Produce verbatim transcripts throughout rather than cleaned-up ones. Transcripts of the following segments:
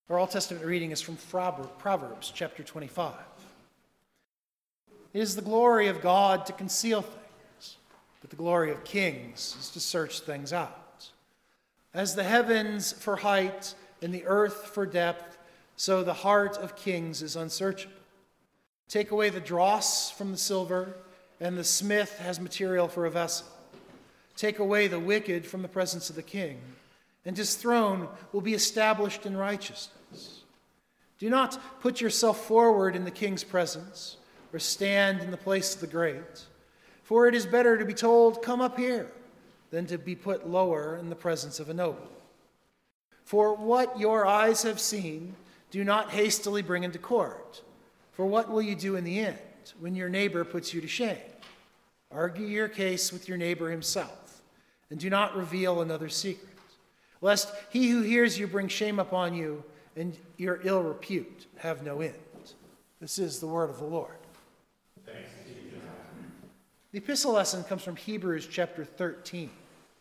Our Old Testament reading is from Proverbs chapter twenty-five. It is the glory of God to conceal things, but the glory of kings is to search things out. As the heavens for height and the earth for depth, so the heart of kings is unsearchable. Take away the dross from the silver, and the smith has material for a vessel. Take away the wicked from the presence of the king, and his throne will be established in righteousness. Do not put yourself forward in the king's presence, or stand in the place of the great. For it is better to be told, "Come up here," than to be put lower in the presence of a noble. For what your eyes have seen, do not hastily bring into court. For what will you do in the end, when your neighbor puts you to shame? Argue your case with your neighbor himself, and do not reveal another's secret, lest he who hears you bring shame upon you, and your ill repute have no end. This is the word of the Lord. Thanks be to God. The epistle lesson comes from Hebrews chapter thirteen.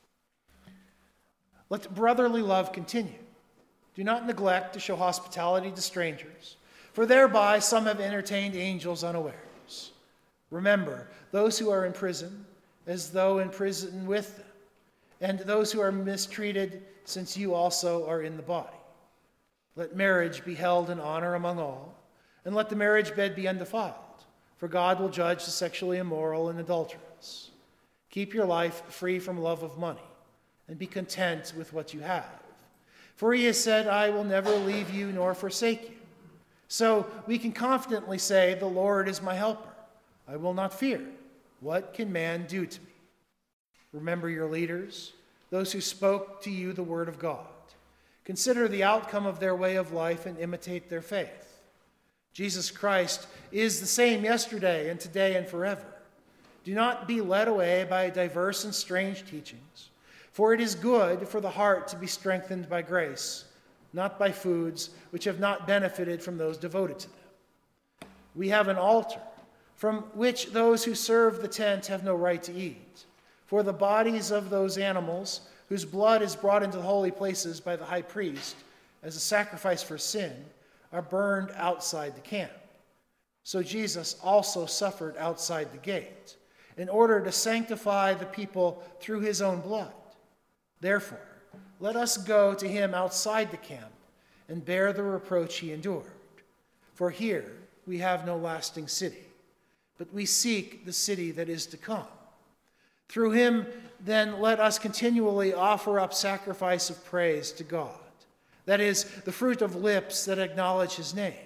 Let brotherly love continue. Do not neglect to show hospitality to strangers, for thereby some have entertained angels unawares. Remember those who are in prison, as though in prison with them, and those who are mistreated, since you also are in the body. Let marriage be held in honor among all, and let the marriage bed be undefiled, for God will judge the sexually immoral and adulterous. Keep your life free from love of money, and be content with what you have. For he has said, "I will never leave you nor forsake you." So we can confidently say, "The Lord is my helper. I will not fear. What can man do to me?" Remember your leaders, those who spoke to you the word of God. Consider the outcome of their way of life and imitate their faith. Jesus Christ is the same yesterday and today and forever. Do not be led away by diverse and strange teachings, for it is good for the heart to be strengthened by grace, not by foods which have not benefited from those devoted to them. We have an altar from which those who serve the tent have no right to eat, for the bodies of those animals whose blood is brought into the holy places by the high priest as a sacrifice for sin, are burned outside the camp. So Jesus also suffered outside the gate, in order to sanctify the people through his own blood. Therefore, let us go to him outside the camp and bear the reproach he endured. For here we have no lasting city, but we seek the city that is to come. Through him, then, let us continually offer up sacrifice of praise to God. That is, the fruit of lips that acknowledge his name.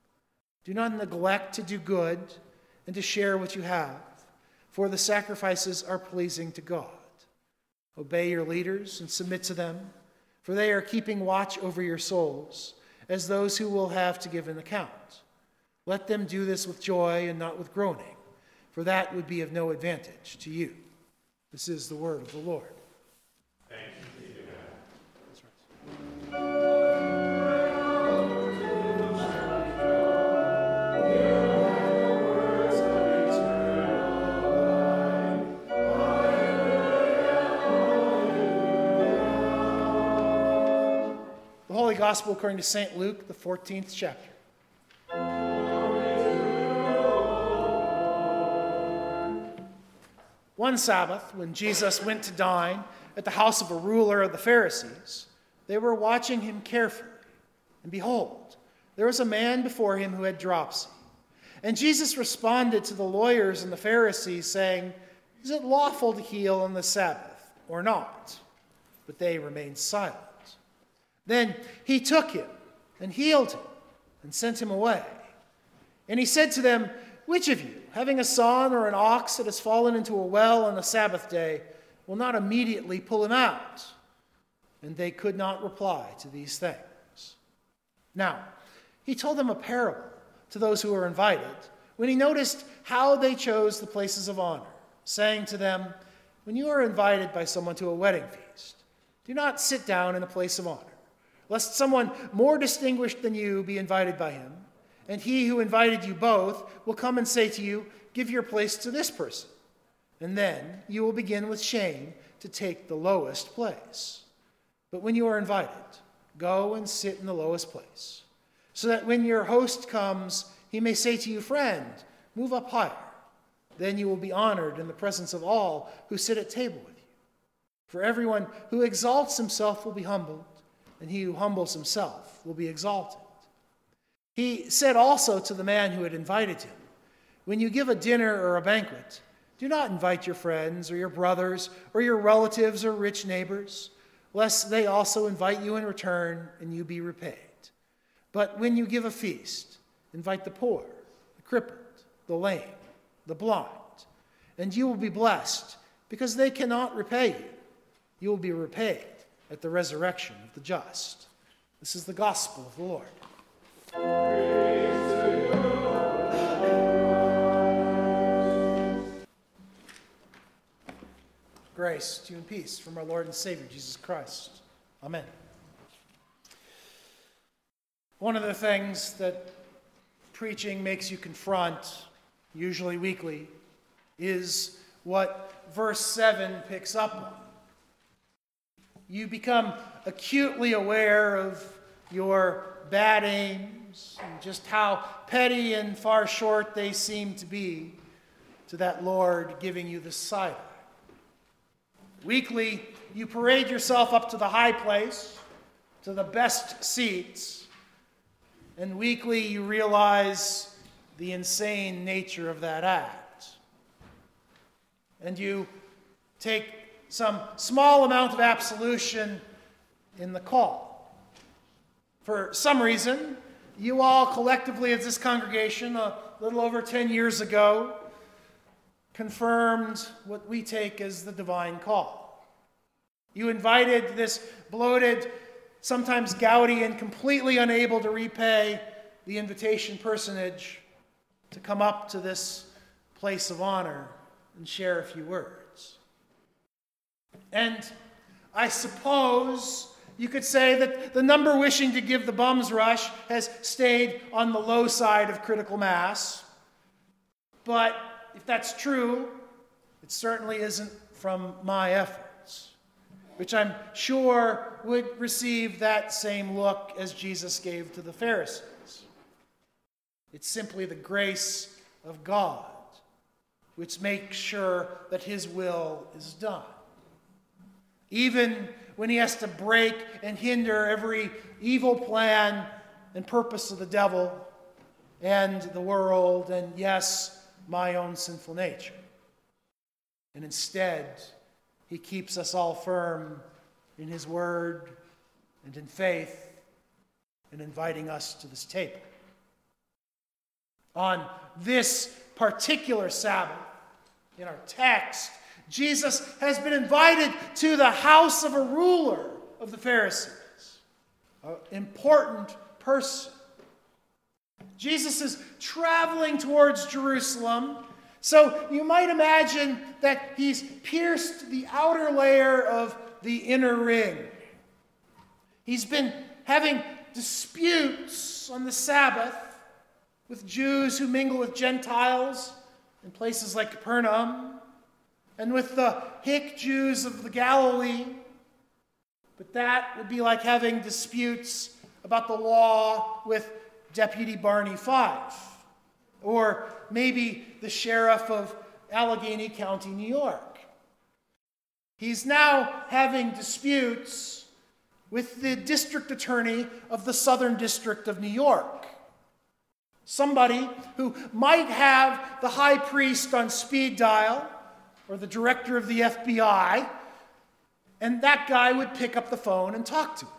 Do not neglect to do good and to share what you have, for the sacrifices are pleasing to God. Obey your leaders and submit to them, for they are keeping watch over your souls, as those who will have to give an account. Let them do this with joy and not with groaning, for that would be of no advantage to you. This is the word of the Lord. Thanks be to God. That's right. The Holy Gospel according to Saint Luke, the fourteenth chapter. One Sabbath, when Jesus went to dine at the house of a ruler of the Pharisees, they were watching him carefully. And behold, there was a man before him who had dropsy. And Jesus responded to the lawyers and the Pharisees, saying, "Is it lawful to heal on the Sabbath or not?" But they remained silent. Then he took him and healed him and sent him away. And he said to them, "Which of you, having a son or an ox that has fallen into a well on the Sabbath day, will not immediately pull him out?" And they could not reply to these things. Now, he told them a parable to those who were invited, when he noticed how they chose the places of honor, saying to them, "When you are invited by someone to a wedding feast, do not sit down in a place of honor, lest someone more distinguished than you be invited by him. And he who invited you both will come and say to you, 'Give your place to this person.' And then you will begin with shame to take the lowest place. But when you are invited, Go and sit in the lowest place, so that when your host comes, he may say to you, Friend, move up higher. Then you will be honored in the presence of all who sit at table with you. For everyone who exalts himself will be humbled, and he who humbles himself will be exalted. He said also to the man who had invited him, When you give a dinner or a banquet, do not invite your friends or your brothers or your relatives or rich neighbors, lest they also invite you in return and you be repaid. But when you give a feast, invite the poor, the crippled, the lame, the blind, and you will be blessed, because they cannot repay you. You will be repaid at the resurrection of the just. This is the gospel of the Lord. Praise to you, Grace to you and peace from our Lord and Savior, Jesus Christ. Amen. One of the things that preaching makes you confront, usually weekly, is what verse seven picks up on. You become acutely aware of your bad aims and just how petty and far short they seem to be to that Lord giving you the side eye. Weekly, you parade yourself up to the high place, to the best seats, and weekly you realize the insane nature of that act. And you take some small amount of absolution in the call. For some reason, you all collectively as this congregation, a little over ten years ago, confirmed what we take as the divine call. You invited this bloated, sometimes gouty and completely unable to repay the invitation personage to come up to this place of honor and share a few words. And I suppose you could say that the number wishing to give the bum's rush has stayed on the low side of critical mass. But if that's true, it certainly isn't from my efforts, which I'm sure would receive that same look as Jesus gave to the Pharisees. It's simply the grace of God which makes sure that his will is done. Even when he has to break and hinder every evil plan and purpose of the devil and the world and, yes, my own sinful nature. And instead, he keeps us all firm in his word and in faith and inviting us to this table. On this particular Sabbath, in our text, Jesus has been invited to the house of a ruler of the Pharisees, an important person. Jesus is traveling towards Jerusalem, so you might imagine that he's pierced the outer layer of the inner ring. He's been having disputes on the Sabbath with Jews who mingle with Gentiles in places like Capernaum, and with the hick Jews of the Galilee. But that would be like having disputes about the law with Deputy Barney Fife, or maybe the sheriff of Allegheny County, New York. He's now having disputes with the district attorney of the Southern District of New York. Somebody who might have the high priest on speed dial or the director of the F B I, and that guy would pick up the phone and talk to him.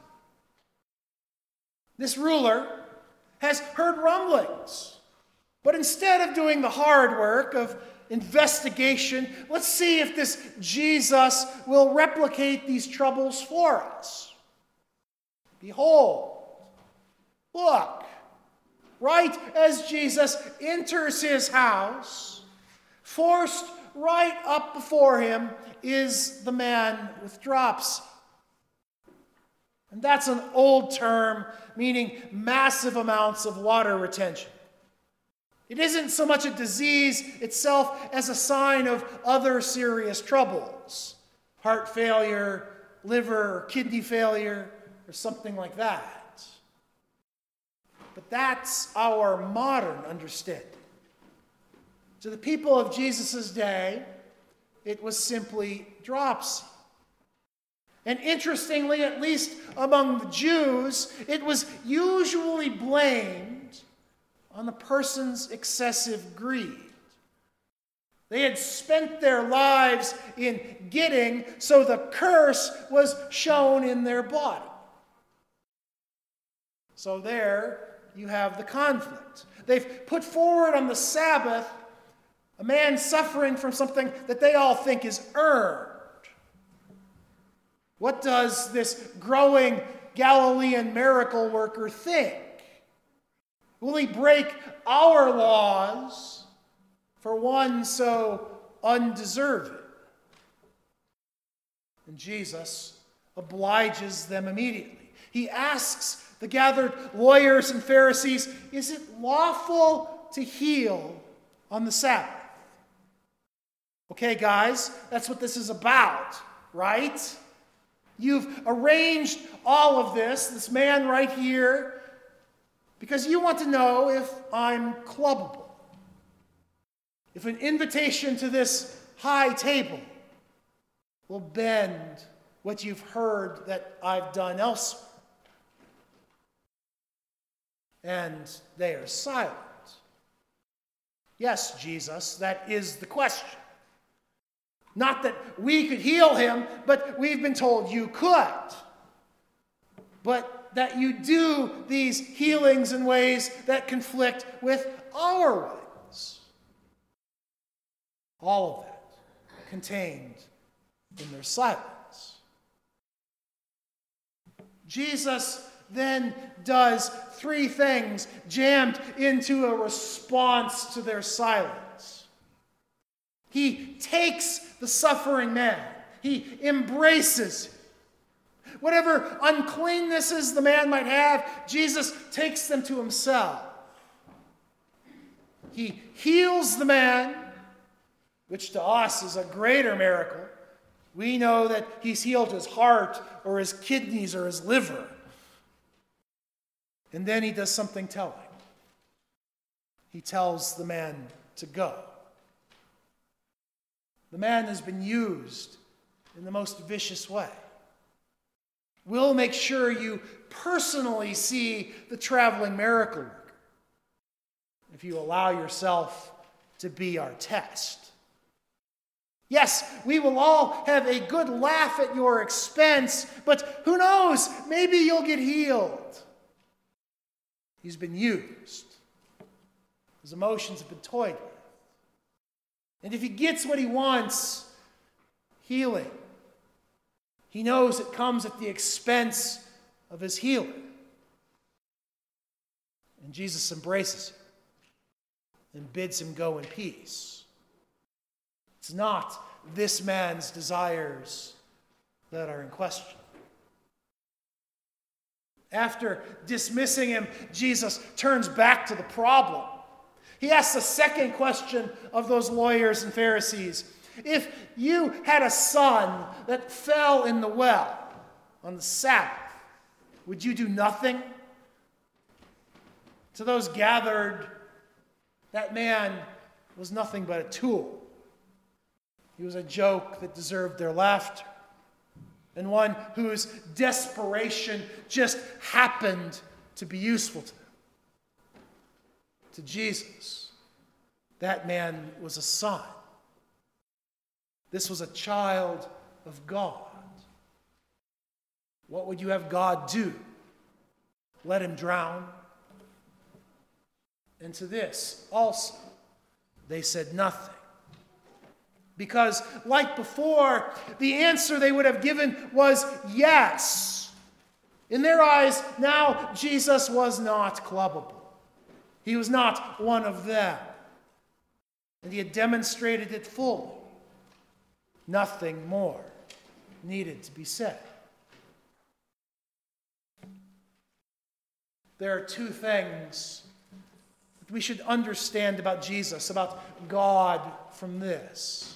This ruler has heard rumblings, but instead of doing the hard work of investigation, let's see if this Jesus will replicate these troubles for us. Behold, look, right as Jesus enters his house, forced right up before him is the man with dropsy. And that's an old term meaning massive amounts of water retention. It isn't so much a disease itself as a sign of other serious troubles. Heart failure, liver or kidney failure, or something like that. But that's our modern understanding. To the people of Jesus' day, it was simply dropsy. And interestingly, at least among the Jews, it was usually blamed on the person's excessive greed. They had spent their lives in getting, so the curse was shown in their body. So there you have the conflict. They've put forward on the Sabbath a man suffering from something that they all think is earned. What does this growing Galilean miracle worker think? Will he break our laws for one so undeserving? And Jesus obliges them immediately. He asks the gathered lawyers and Pharisees, is it lawful to heal on the Sabbath? Okay, guys, that's what this is about, right? You've arranged all of this, this man right here, because you want to know if I'm clubbable. If an invitation to this high table will bend what you've heard that I've done elsewhere. And they are silent. Yes, Jesus, that is the question. Not that we could heal him, but we've been told you could. But that you do these healings in ways that conflict with our ways. All of that contained in their silence. Jesus then does three things jammed into a response to their silence. He takes the suffering man. He embraces him. Whatever uncleannesses the man might have, Jesus takes them to himself. He heals the man, which to us is a greater miracle. We know that he's healed his heart or his kidneys or his liver. And then he does something telling. He tells the man to go. The man has been used in the most vicious way. We'll make sure you personally see the traveling miracle worker if you allow yourself to be our test. Yes, we will all have a good laugh at your expense, but who knows, maybe you'll get healed. He's been used. His emotions have been toyed with. And if he gets what he wants, healing, he knows it comes at the expense of his healer. And Jesus embraces him and bids him go in peace. It's not this man's desires that are in question. After dismissing him, Jesus turns back to the problem. He asks the second question of those lawyers and Pharisees. If you had a son that fell in the well on the Sabbath, would you do nothing? To those gathered, that man was nothing but a tool. He was a joke that deserved their laughter, and one whose desperation just happened to be useful to them. To Jesus, that man was a son. This was a child of God. What would you have God do? Let him drown? And to this also, they said nothing. Because, like before, the answer they would have given was yes. In their eyes, now Jesus was not clubbable. He was not one of them. And he had demonstrated it fully. Nothing more needed to be said. There are two things that we should understand about Jesus, about God from this.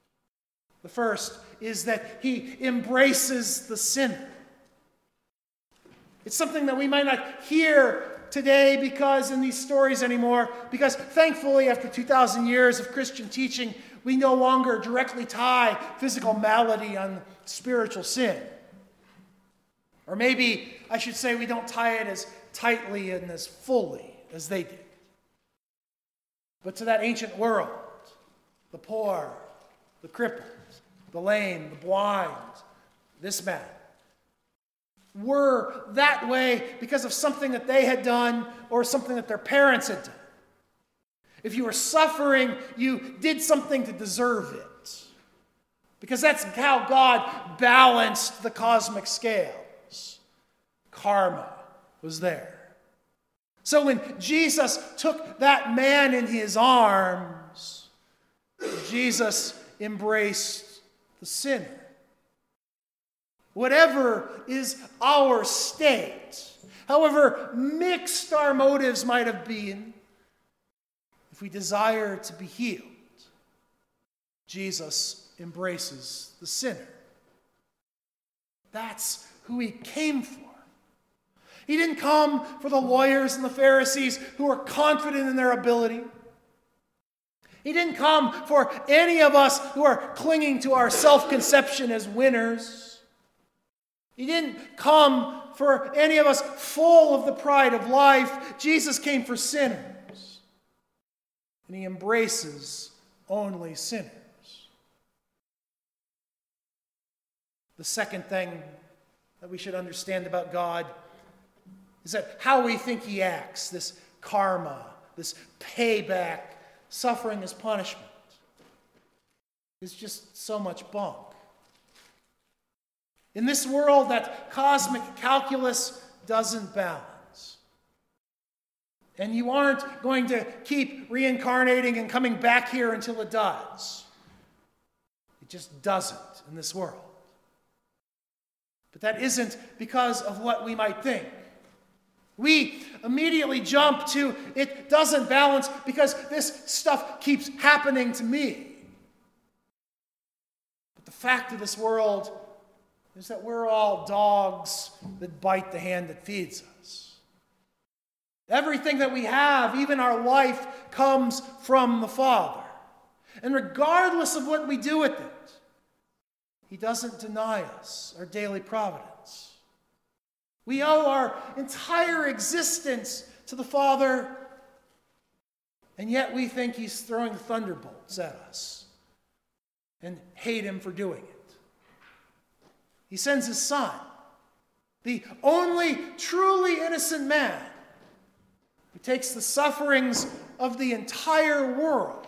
The first is that he embraces the sinner. It's something that we might not hear today because in these stories anymore, because thankfully after two thousand years of Christian teaching, we no longer directly tie physical malady on spiritual sin. Or maybe I should say we don't tie it as tightly and as fully as they did. But to that ancient world, the poor, the crippled, the lame, the blind, this man, were that way because of something that they had done or something that their parents had done. If you were suffering, you did something to deserve it. Because that's how God balanced the cosmic scales. Karma was there. So when Jesus took that man in his arms, Jesus embraced the sinner. Whatever is our state, however mixed our motives might have been, if we desire to be healed, Jesus embraces the sinner. That's who he came for. He didn't come for the lawyers and the Pharisees who were confident in their ability. He didn't come for any of us who are clinging to our self-conception as winners. He didn't come for any of us full of the pride of life. Jesus came for sinners. And he embraces only sinners. The second thing that we should understand about God is that how we think he acts, this karma, this payback, suffering as punishment, is just so much bunk. In this world, that cosmic calculus doesn't balance. And you aren't going to keep reincarnating and coming back here until it does. It just doesn't in this world. But that isn't because of what we might think. We immediately jump to, it doesn't balance because this stuff keeps happening to me. But the fact of this world is that we're all dogs that bite the hand that feeds us. Everything that we have, even our life, comes from the Father. And regardless of what we do with it, he doesn't deny us our daily providence. We owe our entire existence to the Father, and yet we think he's throwing thunderbolts at us and hate him for doing it. He sends his Son, the only truly innocent man, who takes the sufferings of the entire world,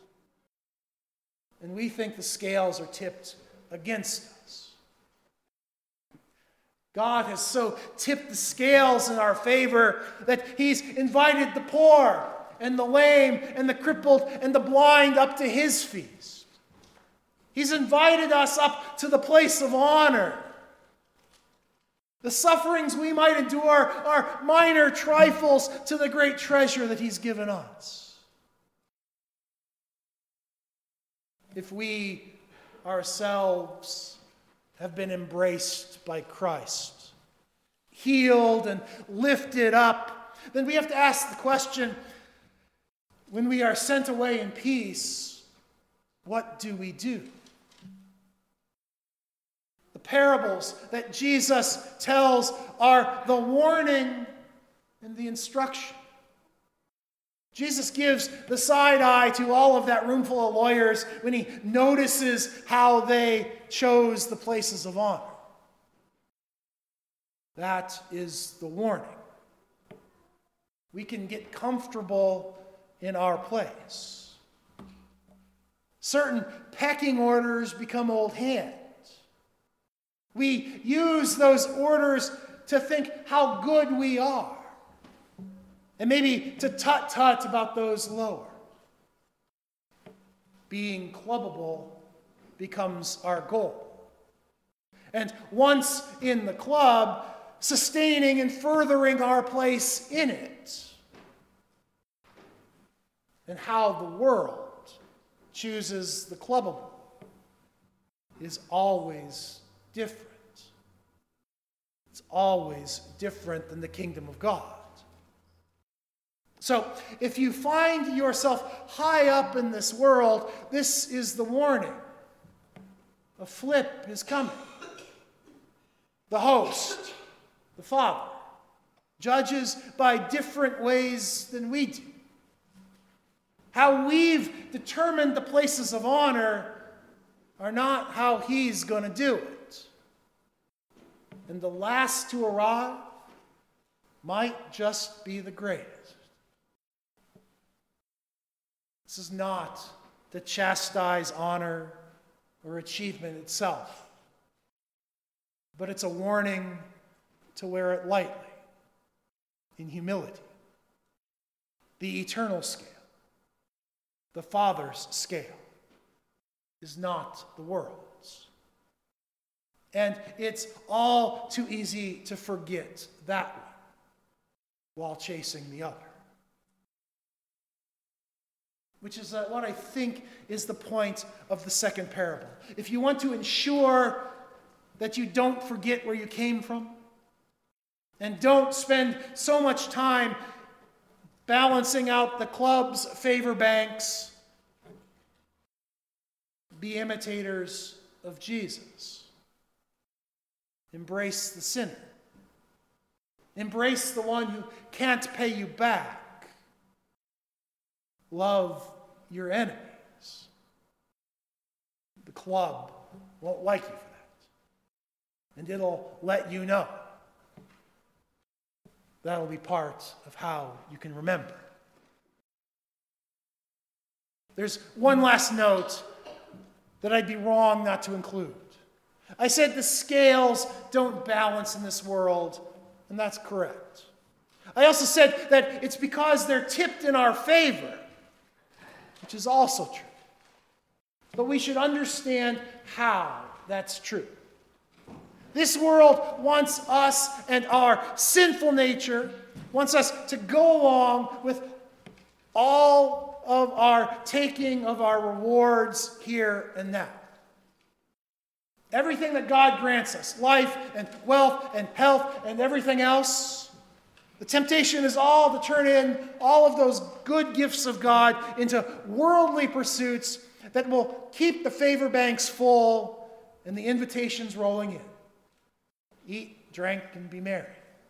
and we think the scales are tipped against us. God has so tipped the scales in our favor that he's invited the poor and the lame and the crippled and the blind up to his feast. He's invited us up to the place of honor. The sufferings we might endure are minor trifles to the great treasure that he's given us. If we ourselves have been embraced by Christ, healed and lifted up, then we have to ask the question, when we are sent away in peace, what do we do? The parables that Jesus tells are the warning and the instruction. Jesus gives the side eye to all of that room full of lawyers when he notices how they chose the places of honor. That is the warning. We can get comfortable in our place. Certain pecking orders become old hands. We use those orders to think how good we are. And maybe to tut-tut about those lower. Being clubbable becomes our goal. And once in the club, sustaining and furthering our place in it. And how the world chooses the clubbable is always different. It's always different than the kingdom of God. So, if you find yourself high up in this world, this is the warning. A flip is coming. The host, the Father, judges by different ways than we do. How we've determined the places of honor are not how He's going to do it. And the last to arrive might just be the greatest. This is not to chastise honor or achievement itself, but it's a warning to wear it lightly, in humility. The eternal scale, the Father's scale, is not the world's. And it's all too easy to forget that one while chasing the other. Which is uh, what I think is the point of the second parable. If you want to ensure that you don't forget where you came from, and don't spend so much time balancing out the club's favor banks, be imitators of Jesus. Embrace the sinner. Embrace the one who can't pay you back. Love your enemies. The club won't like you for that. And it'll let you know. That'll be part of how you can remember. There's one last note that I'd be wrong not to include. I said the scales don't balance in this world, and that's correct. I also said that it's because they're tipped in our favor, which is also true. But we should understand how that's true. This world wants us and our sinful nature, wants us to go along with all of our taking of our rewards here and now. Everything that God grants us, life and wealth and health and everything else, the temptation is all to turn in all of those good gifts of God into worldly pursuits that will keep the favor banks full and the invitations rolling in. Eat, drink, and be merry.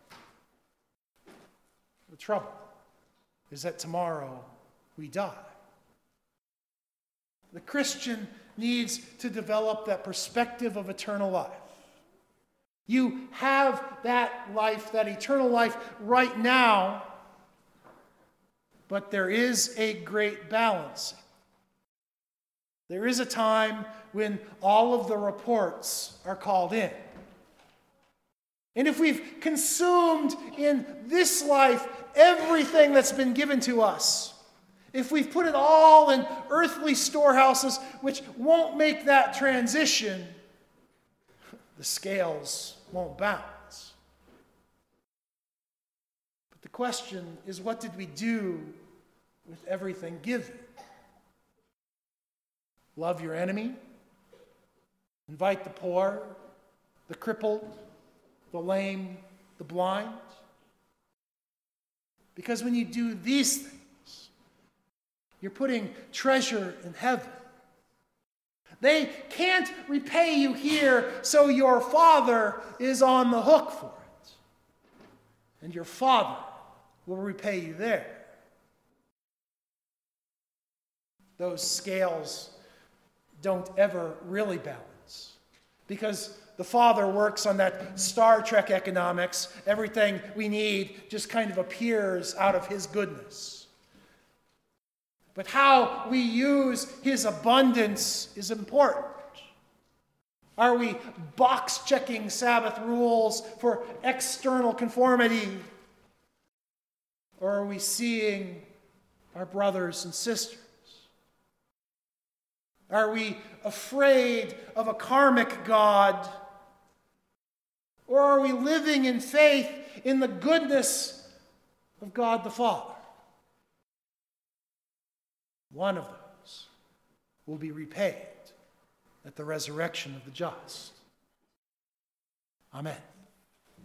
The trouble is that tomorrow we die. The Christian needs to develop that perspective of eternal life. You have that life, that eternal life right now, but there is a great balancing. There is a time when all of the reports are called in. And if we've consumed in this life everything that's been given to us, if we've put it all in earthly storehouses which won't make that transition, the scales won't balance. But the question is, what did we do with everything given? Love your enemy, invite the poor, the crippled, the lame, the blind. Because when you do these things, you're putting treasure in heaven. They can't repay you here, so your Father is on the hook for it. And your Father will repay you there. Those scales don't ever really balance, because the Father works on that Star Trek economics. Everything we need just kind of appears out of His goodness. But how we use His abundance is important. Are we box-checking Sabbath rules for external conformity? Or are we seeing our brothers and sisters? Are we afraid of a karmic God? Or are we living in faith in the goodness of God the Father? One of those will be repaid at the resurrection of the just. Amen.